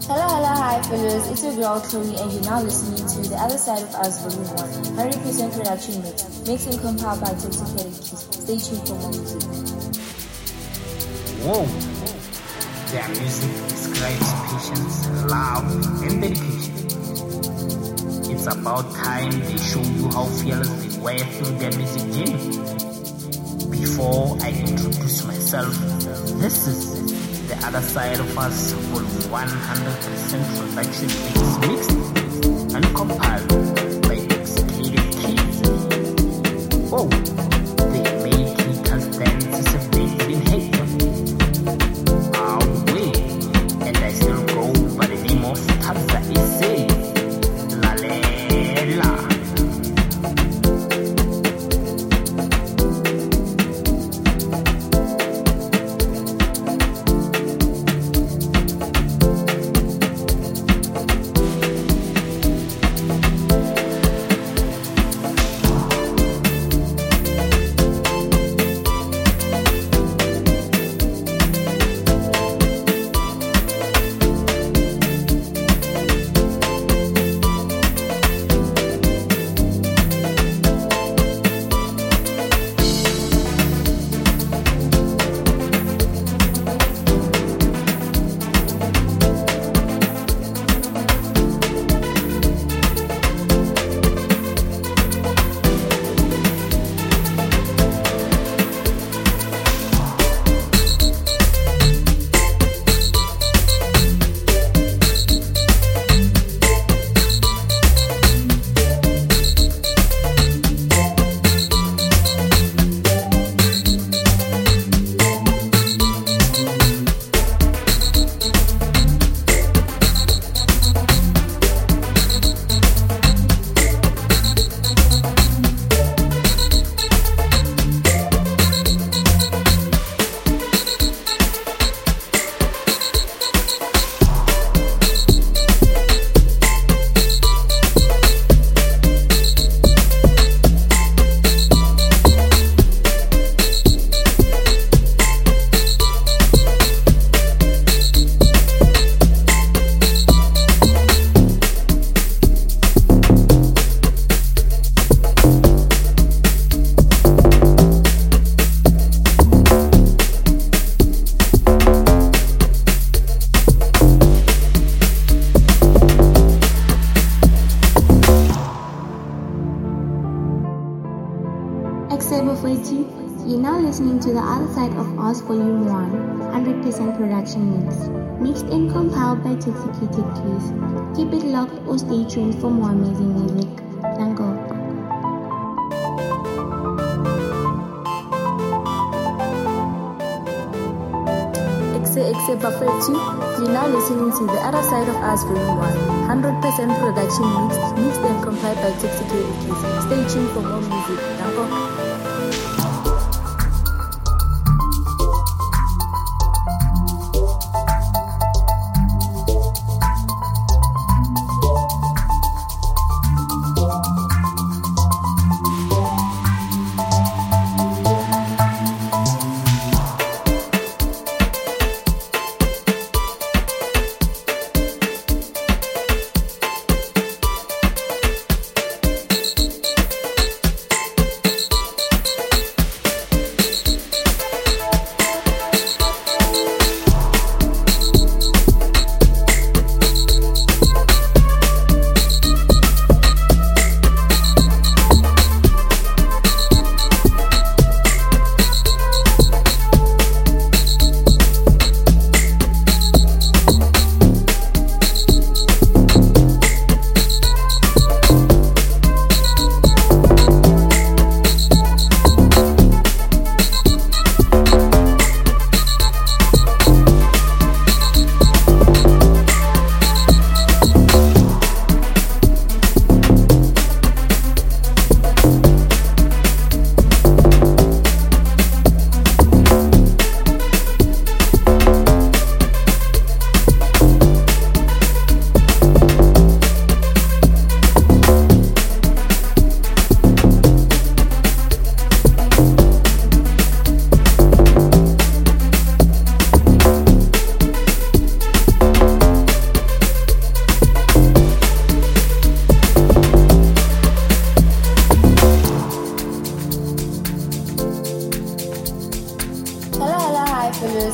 Hello, hello, hi fellows, it's your girl Chloe and you're now listening to The Other Side of Us Volume 1, 100% production mix and compiled by Toxicated Keys. Stay tuned for more music. Whoa! Their music describes patience, love, and dedication. It's about time they show you how fearless they were through their music journey. Before I introduce myself, this is The Other Side of Us Volume 100% production mixed and compiled by Toxicated Keys. Oh, they make little dances if they've been hated. And I still go by the name of Tabza Issei. Lalela. You're now listening to The Other Side of Us Volume 1, 100% production mixed and compiled by Toxicated Keys. Keep it locked or stay tuned for more amazing music. Dango. Exe Bafetu, you're now listening to The Other Side of Us Volume 1, 100% production mixed and compiled by Toxicated Keys. Stay tuned for more music. Dango.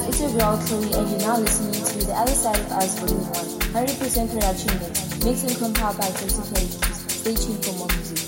it's your girl Chloe, and you're now listening to The Other Side of Us Volume 1, 100% production mix, mixed and compiled by Toxicated Keys. Stay tuned for more music.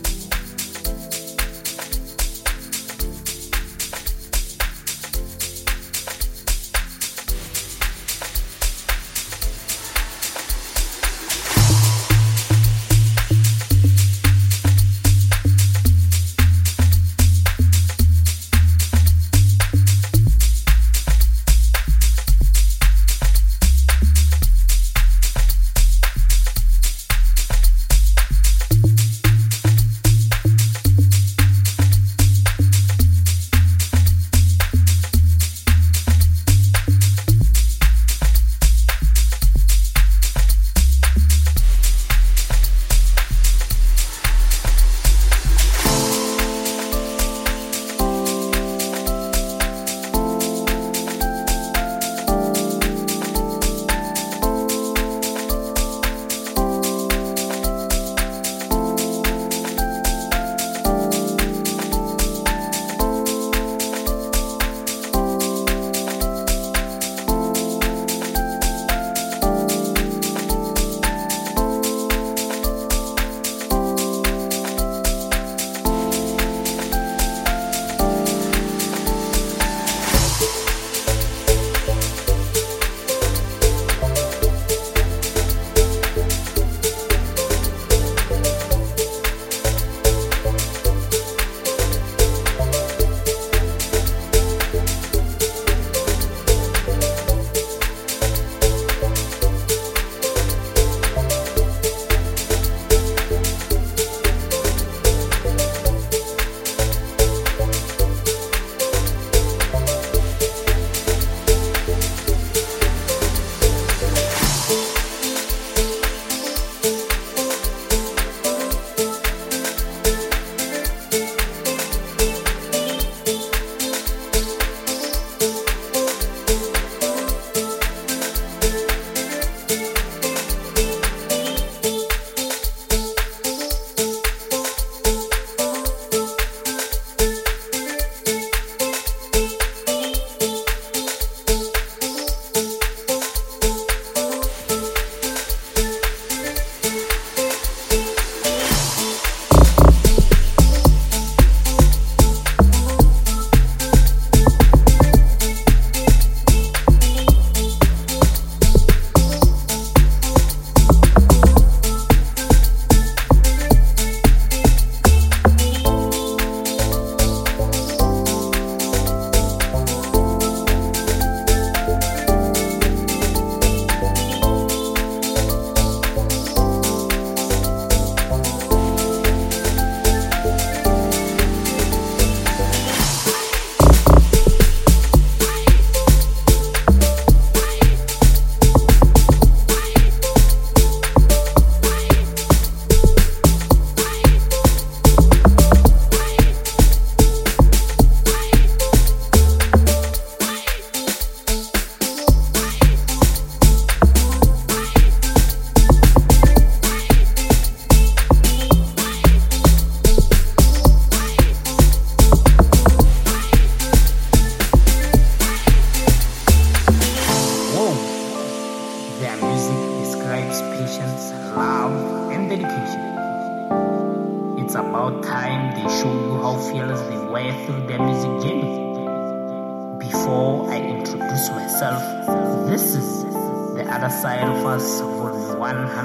Before I introduce myself, this is The Other Side of Us Volume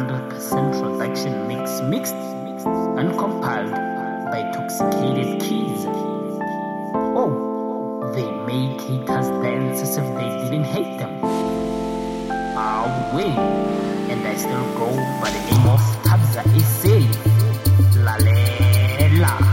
100% production mix, mixed and compiled by Toxicated Keys. Oh, they make haters dance as if they didn't hate them. Wait, and I still go by the name of Tabza Issei. Lalela.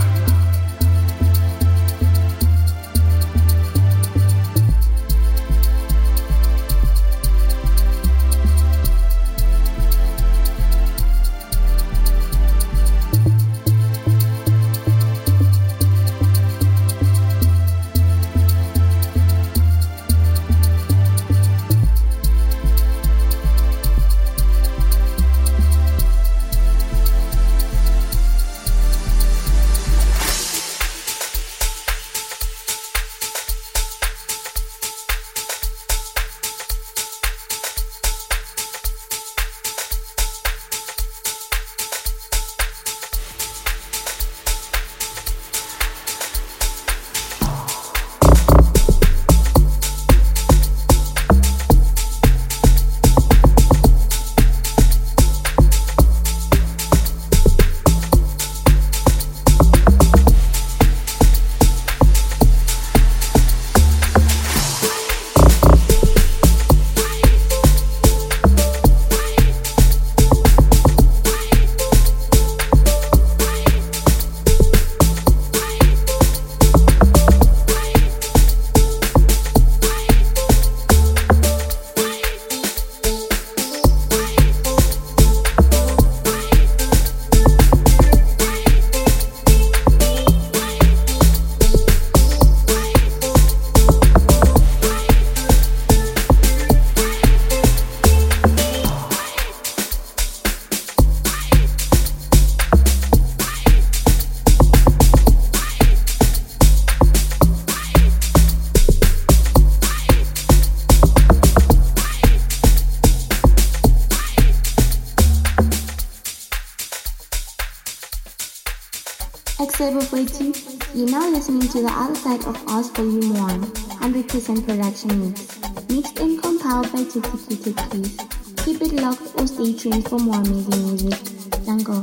Exeter, you're now listening to the other side of Oz Volume 1, 100% production mix. Mixed and compiled by Executed Keys. Keep it locked or stay tuned for more amazing music. Dango.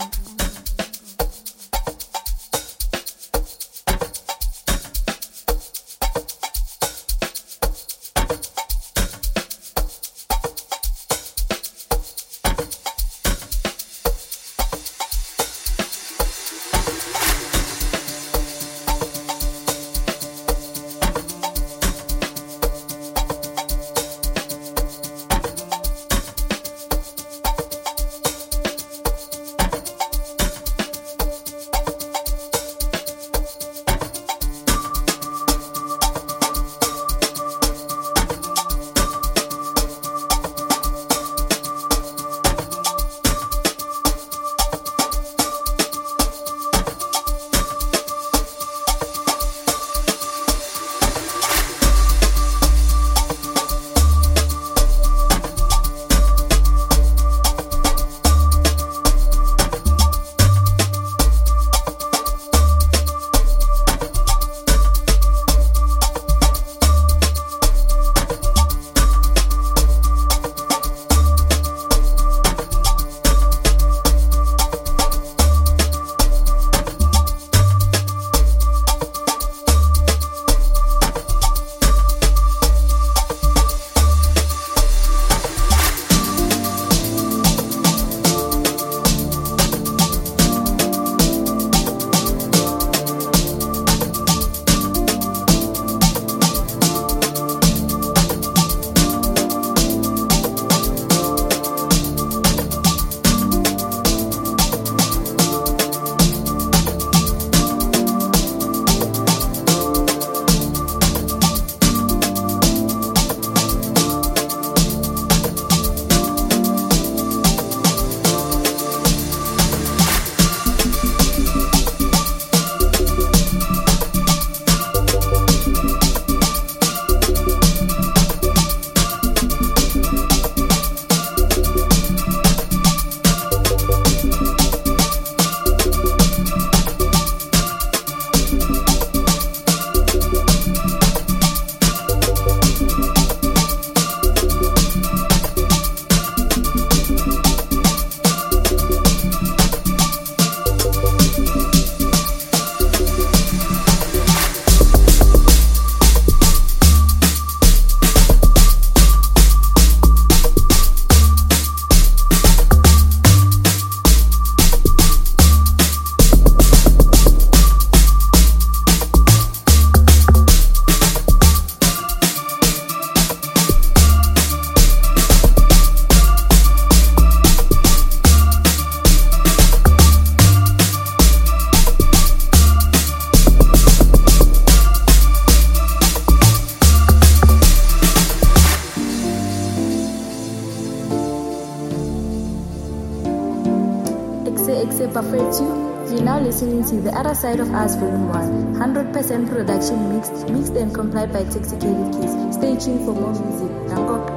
You're now listening to The Other Side of Us Volume 1, 100% production mixed and compiled by Executed Keys. Stay tuned for more music. Dango.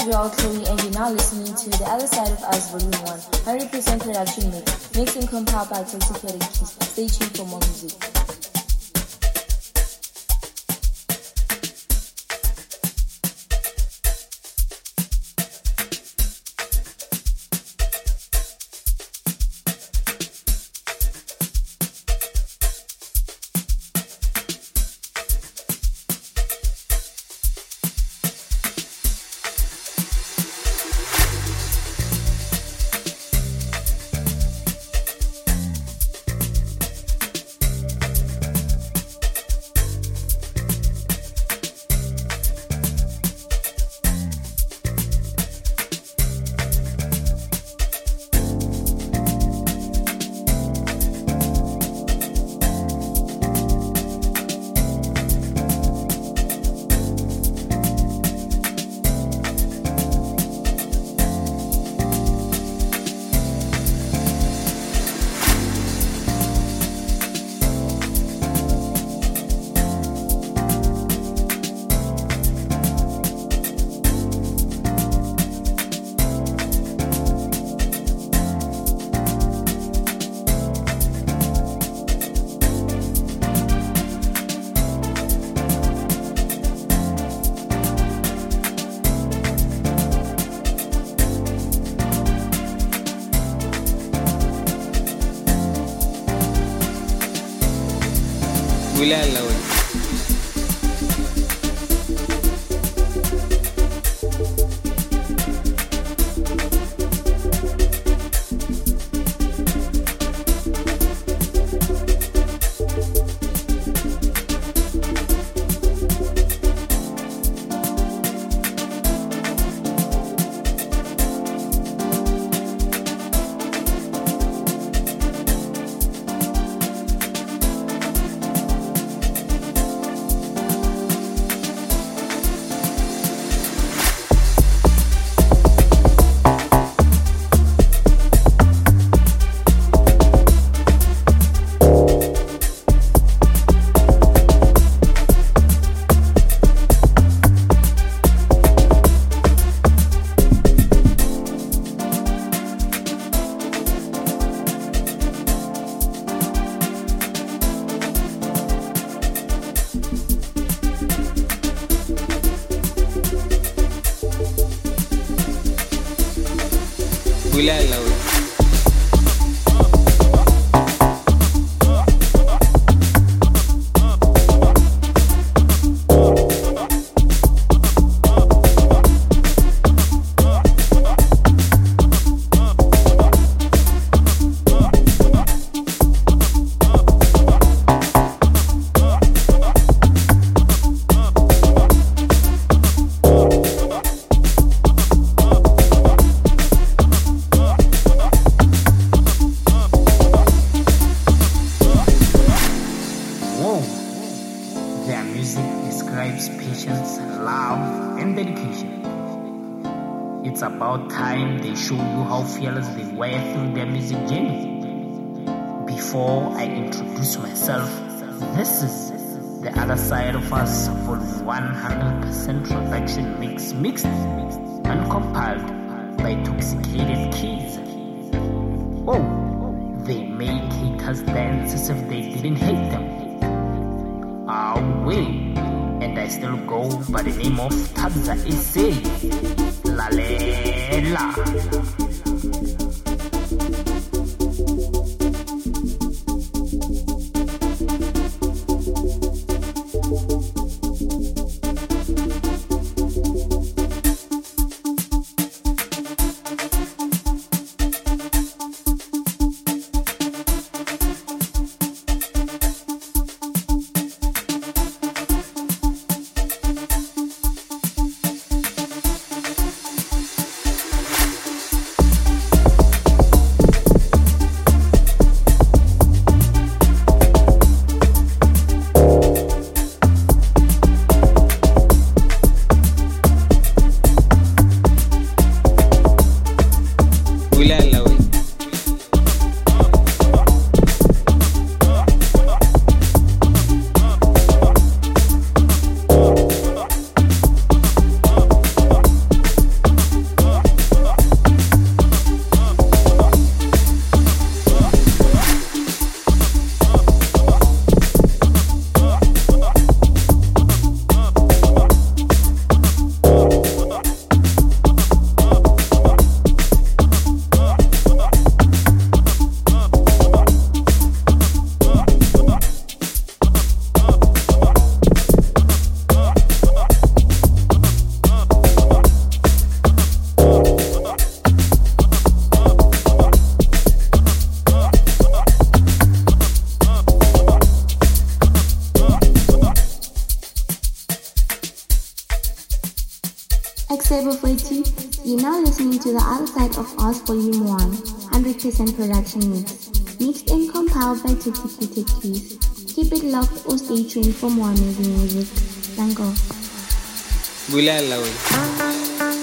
Joel Chloe, and you're now listening to The Other Side of Us Volume 1, 100% production mix, mixed and compiled by Toxicated Keys. Stay tuned for more music. Bulala wewe. Bulala wewe. Their music describes patience, love, and dedication. It's about time they show you how fearless they were through their music journey. Before I introduce myself, this is The Other Side of Us Volume 100% production mix, mixed and compiled by Toxicated Keys. Oh, they make haters dance as if they didn't hate them. Away, and I still go by the name of Tabza Issei. Lalela. person. You're now listening to The Other Side of Oz Volume 1, 100% production mix. Mixed and compiled by Toxicated Keys. Keep it locked or stay tuned for more amazing music. Thank you. Bula Lawal.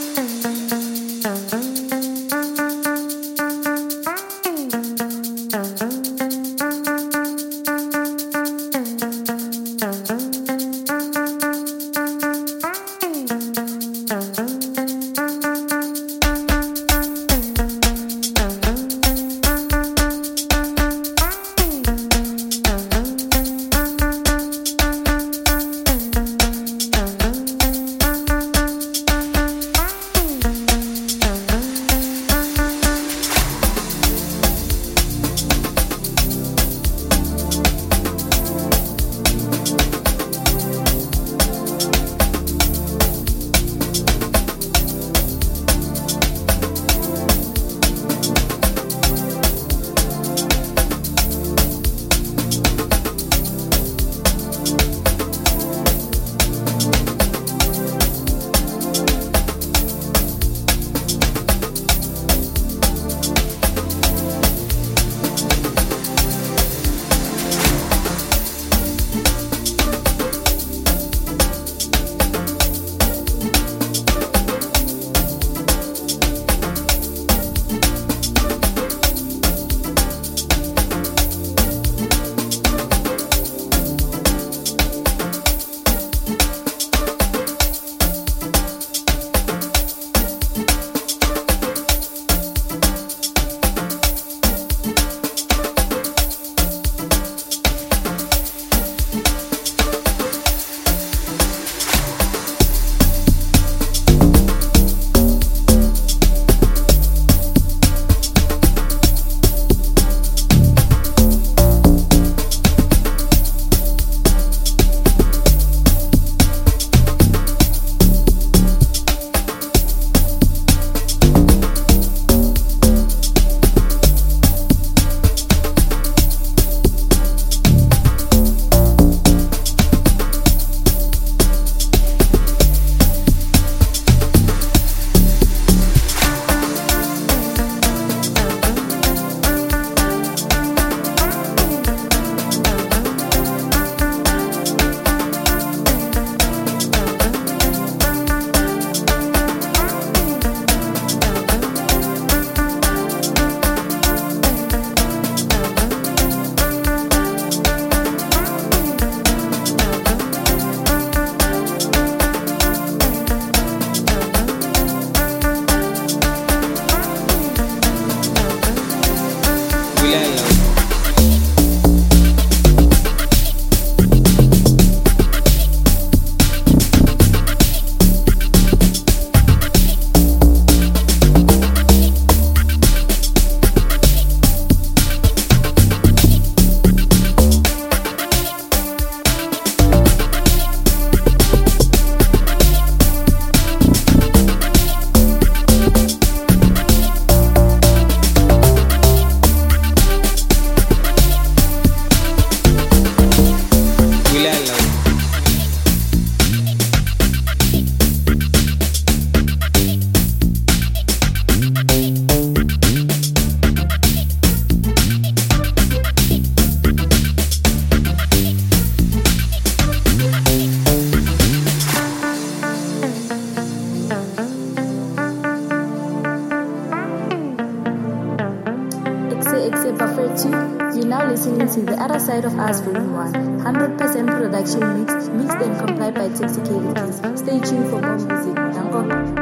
You're now listening to The Other Side of Us Volume 1, 100% production mixed and compiled by Toxicated Keys. Stay tuned for more music. Thank you.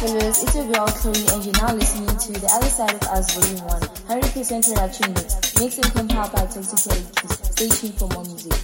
followers, it's your girl Chloe and you're now listening to The Other Side of Us Volume 1, 100% production mix, mixed and compiled by Toxicated Keys. Stay tuned for more music.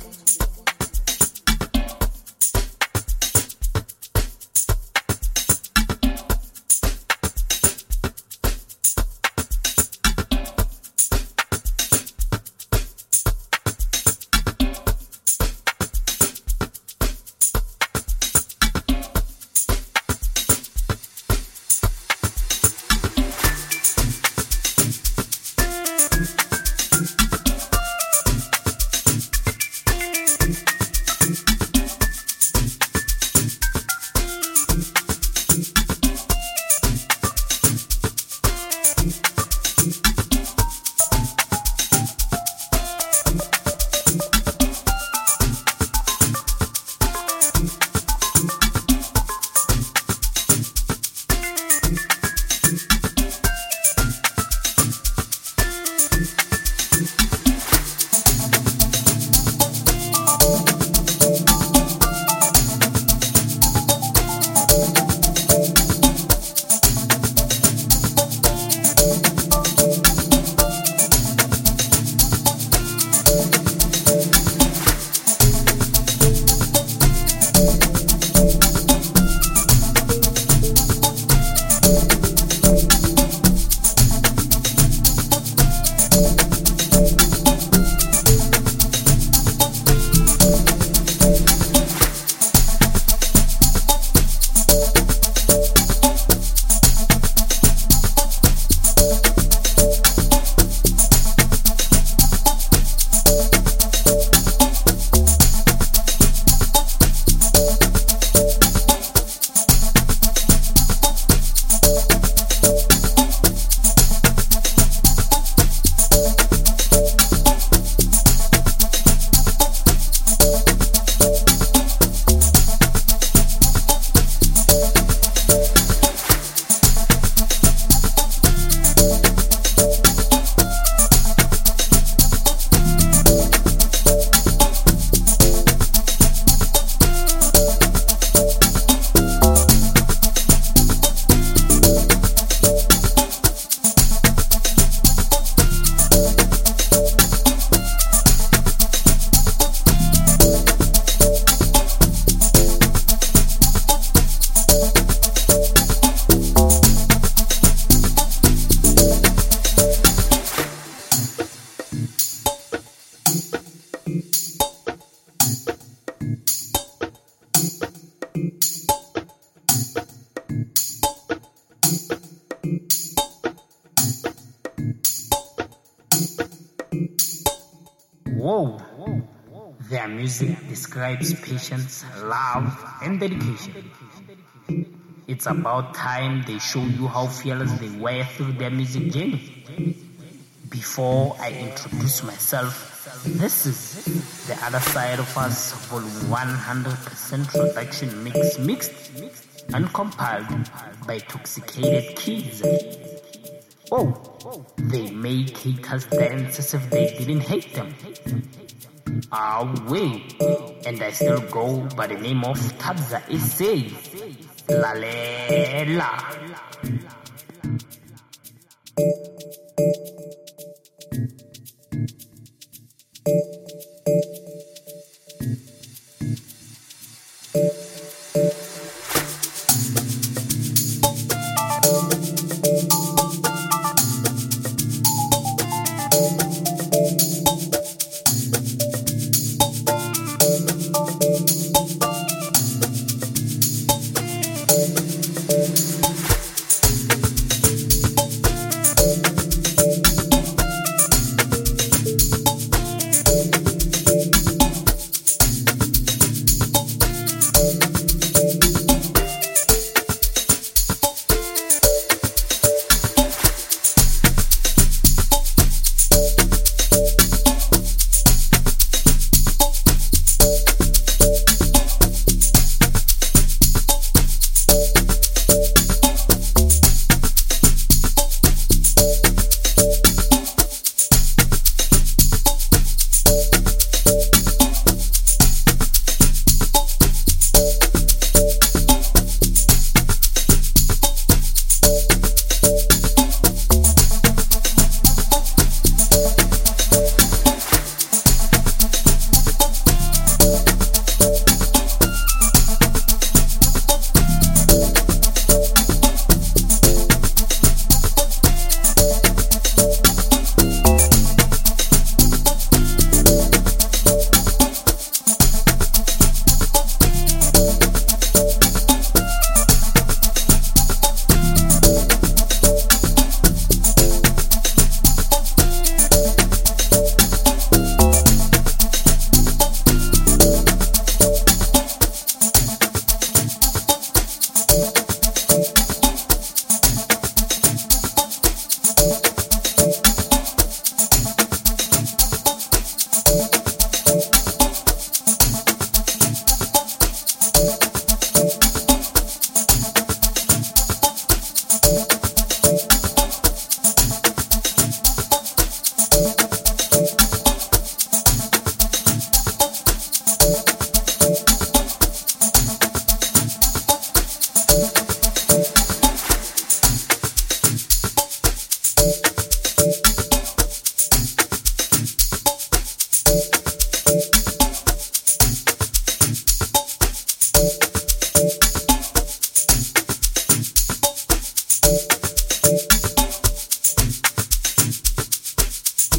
Whoa! Their music describes patience, love, and dedication. It's about time they show you how fearless they were through their music journey. Before I introduce myself, this is The Other Side of Us Volume 100% production mix, mixed and compiled by Toxicated Keys. Oh, they make haters dance as if they didn't hate them. Wait, and I still go by the name of Tabza Issei. Lalela.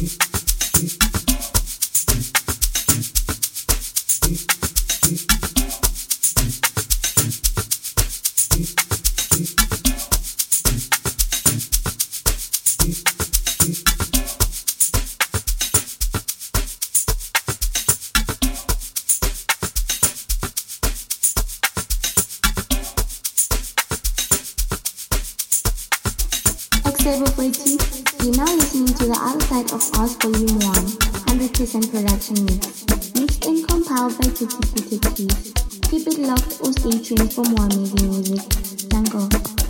You're now listening to the Other Side of Oz Volume 1, 100% production mix. Mixed and compiled by Tiki Keys. Keep it locked or stay tuned for more amazing music. Danko.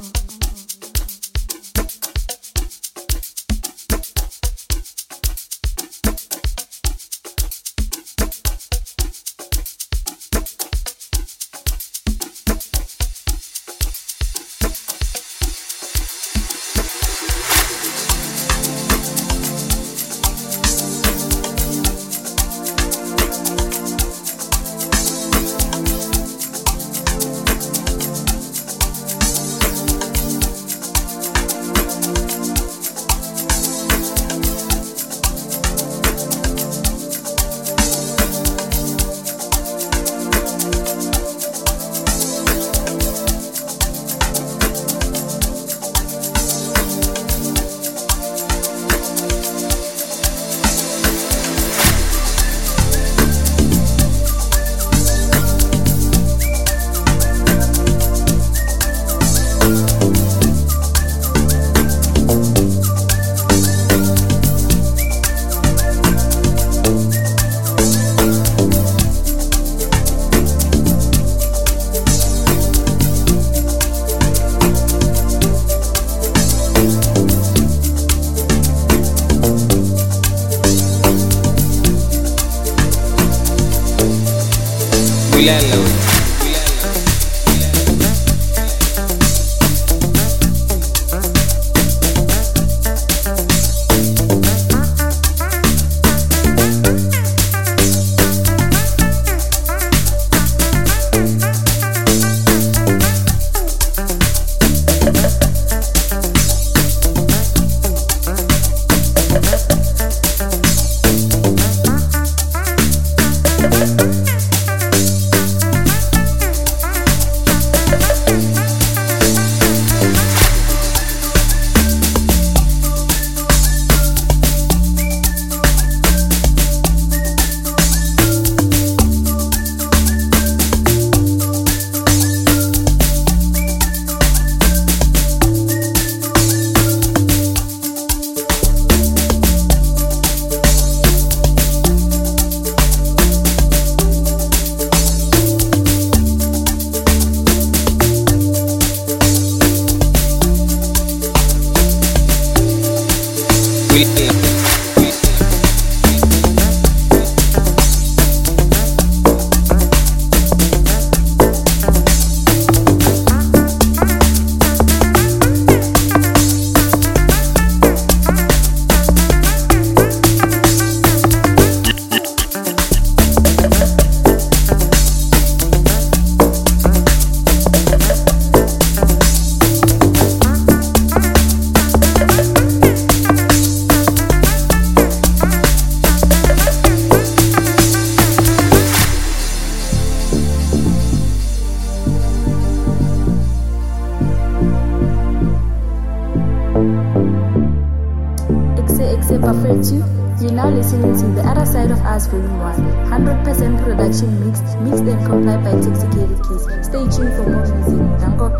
You're now listening to The Other Side of Us Volume 1, 100% production mixed and compiled by Toxicated Keys. Stay tuned for more music. Danko.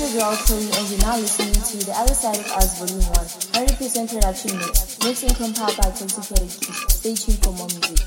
your girl Chloe, and you're now listening to The Other Side of Us Volume 1, 100% production mix, mixed and compiled by Toxicated Keys. Stay tuned for more music.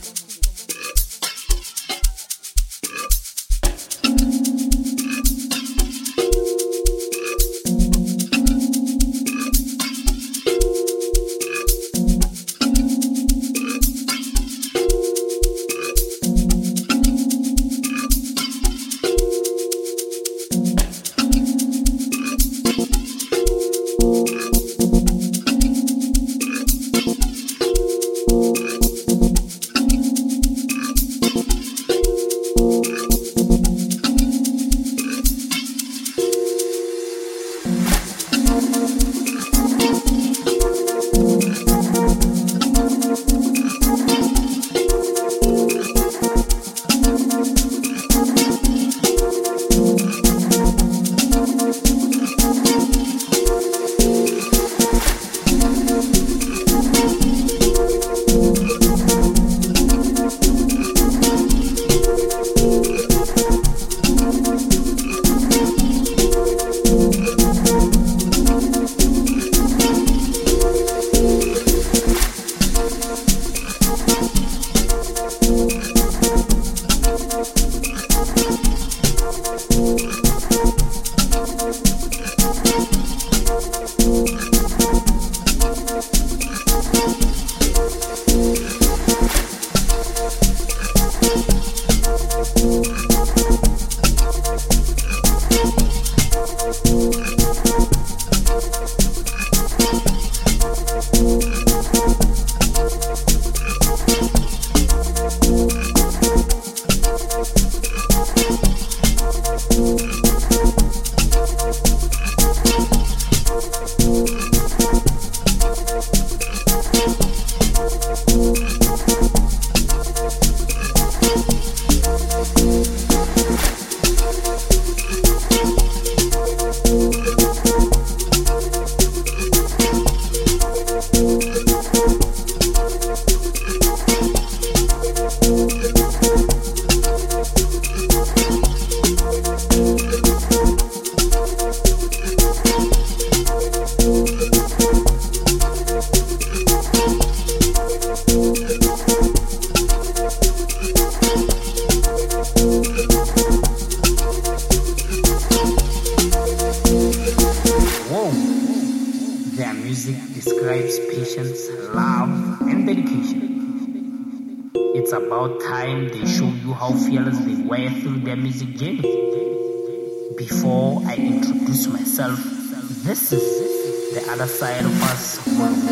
Before I introduce myself, this is The Other Side of Us with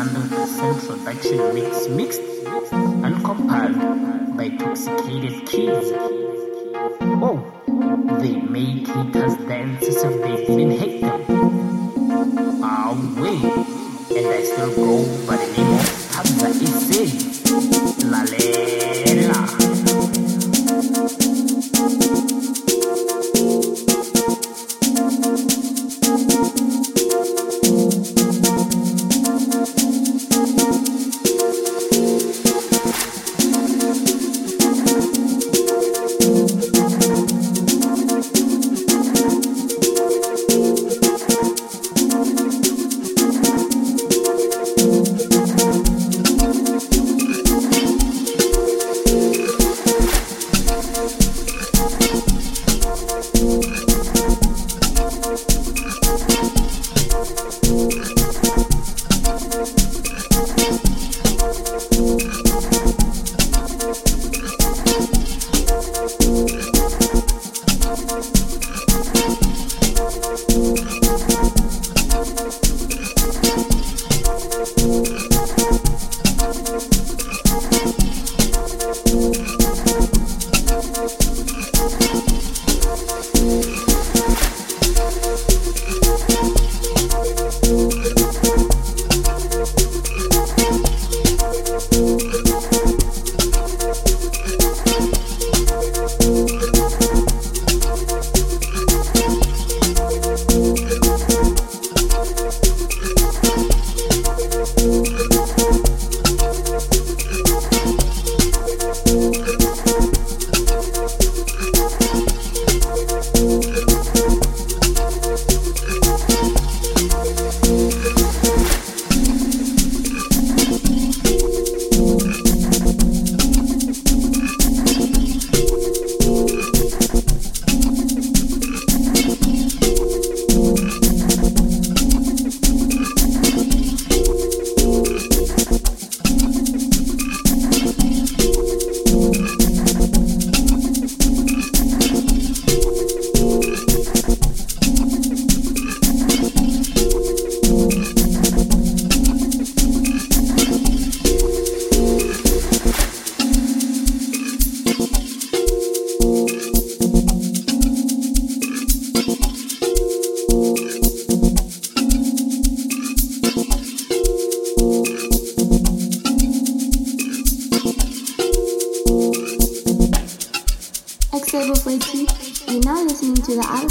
100% production mix, mixed and compiled by Toxicated Keys. Oh, they make haters dance as if they didn't hate them. Wait, and I still go by the name of Tabza Issei. Lalela.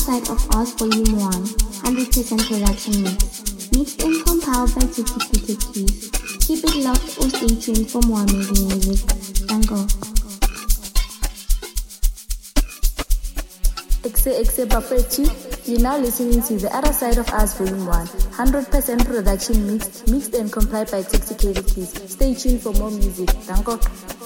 Side of Oz Volume 1, 100% production mix. Mixed and compiled by Tiki Keys. Keep it locked or stay tuned for more amazing music. Thank you. Exe Bafetu, you're now listening to The Other Side of Us Volume 1, 100% production mixed and compiled by Toxicated Keys. Stay tuned for more music. Thank you.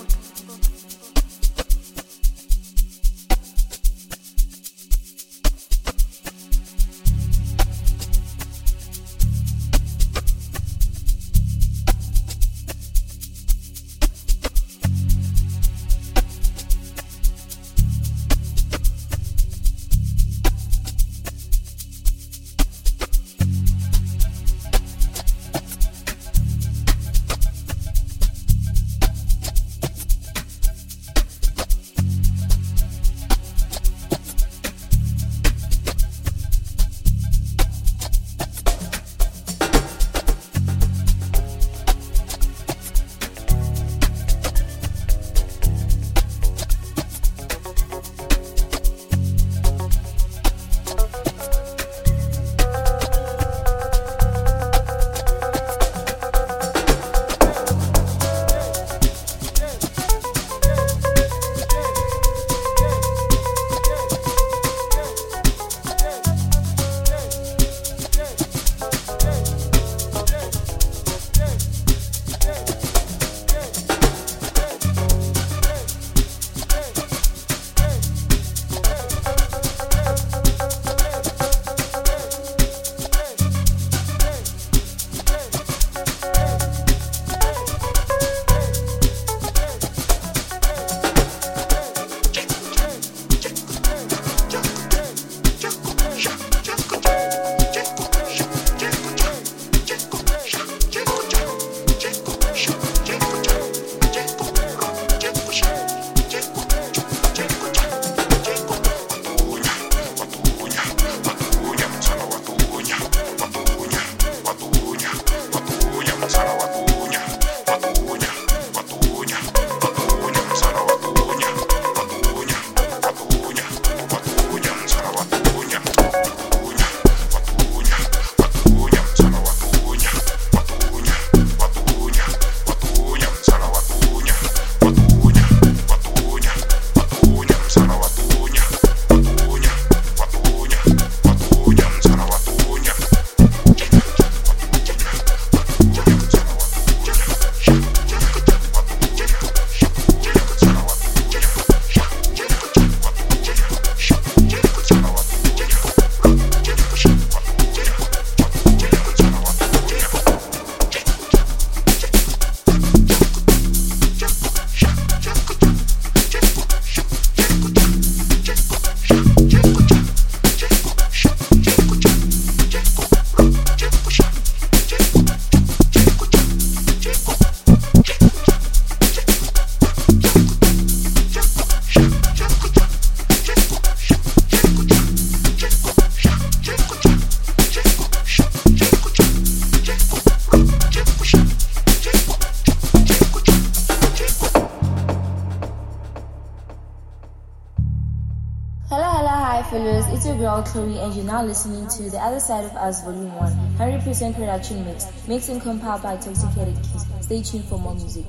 It's your girl Chloe and you're now listening to The Other Side of Us Volume 1, 100% production mixed and compiled by Toxicated Keys. Stay tuned for more music.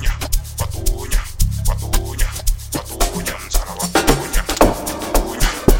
Watunya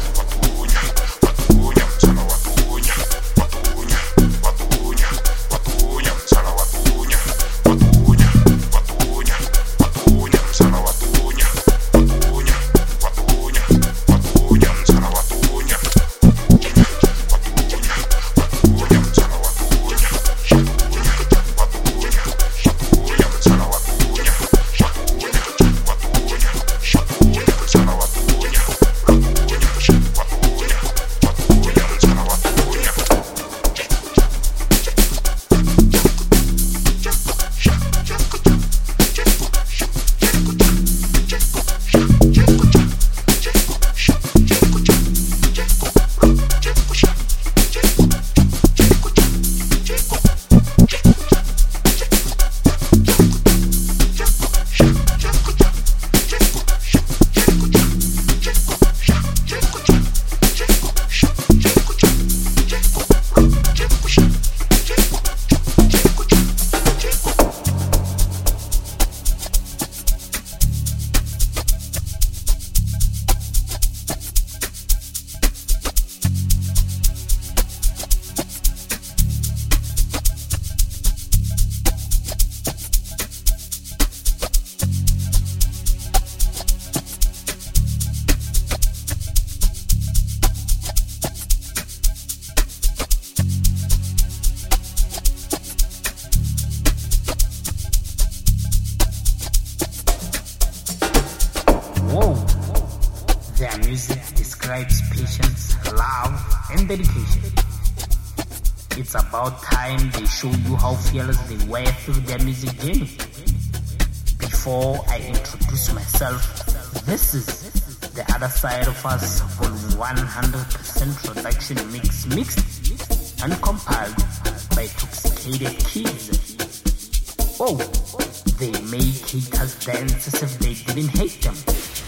describes patience, love, and dedication. It's about time they show you how fearless they were through their music journey. Before I introduce myself, this is The Other Side of Us, Volume 100% production mixed and compiled by Toxicated Kids. Oh, they make haters dance as if they didn't hate them.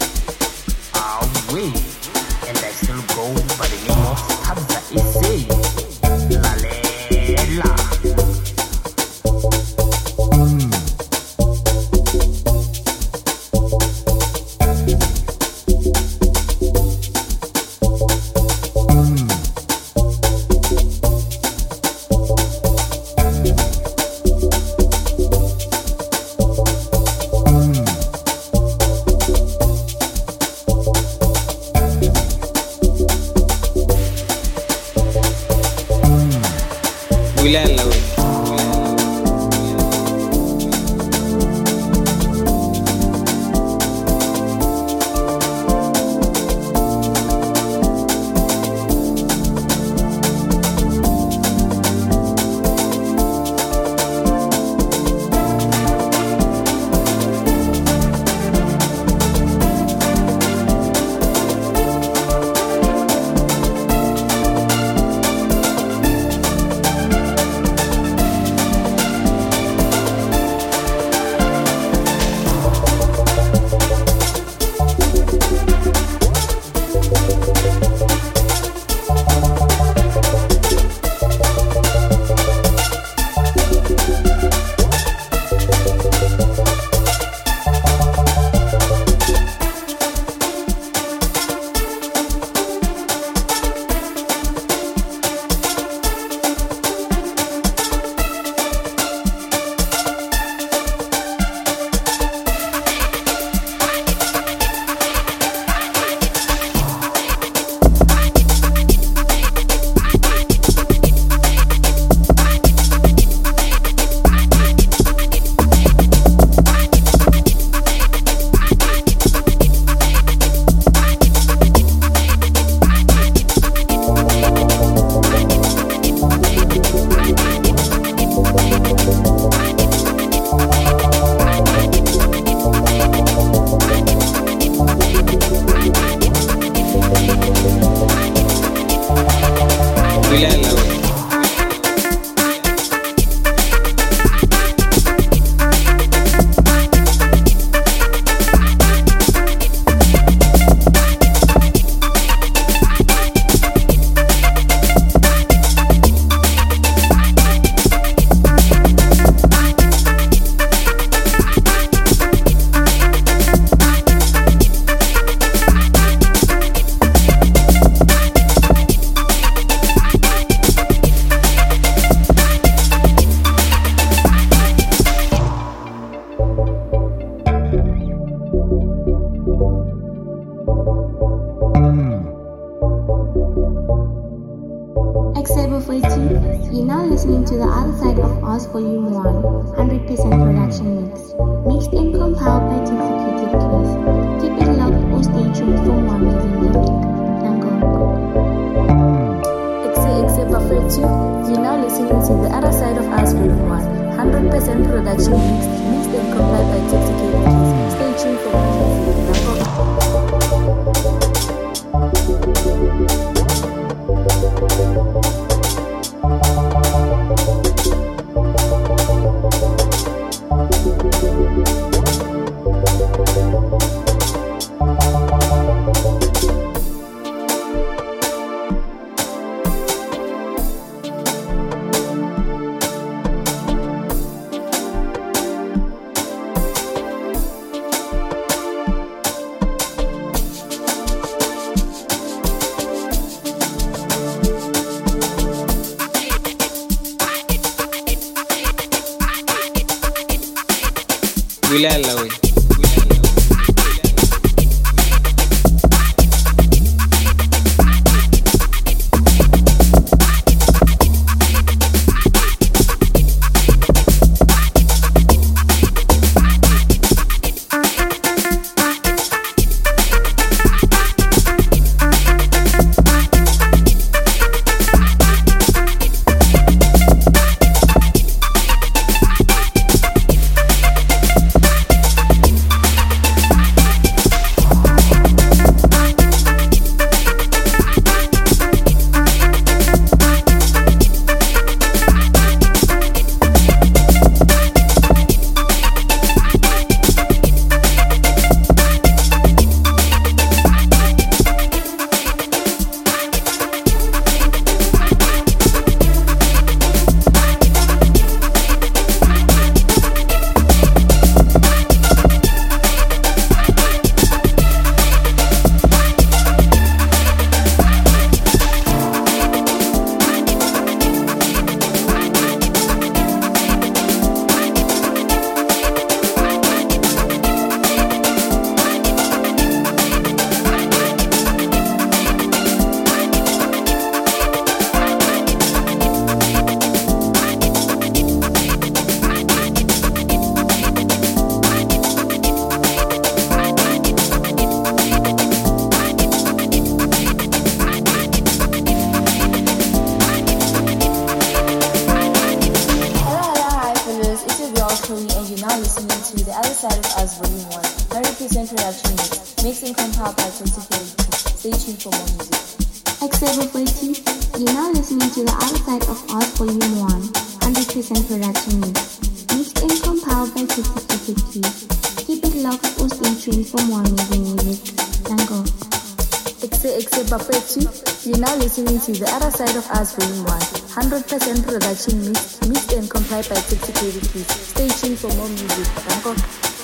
Wait, and I still go by the name of Tabza Issei. Lalela. You're now listening to The Other Side of Us Volume 1, 100% production mixed and compiled by Toxicated Keys. Keep it locked or stay tuned for more amazing music. Except Buffet 2, you're now listening to The Other Side of Us Volume 1, 100% production mixed and compiled by Toxicated Keys. Stay tuned for more music. Wilala we. Joel Chloe, and you're now listening to The Other Side of Us Volume 1, 100% production mixed and compiled by Twenty. Stay tuned for more music. X740, you're now listening to The Other Side of Us Volume 1, 100% production mixed and compiled by Twenty. Keep it locked or stay tuned for more amazing music. Dango. You're now listening to The Other Side of Us Volume 1, 100% production mixed and compiled by Twenty. Stay tuned for more music. Dango.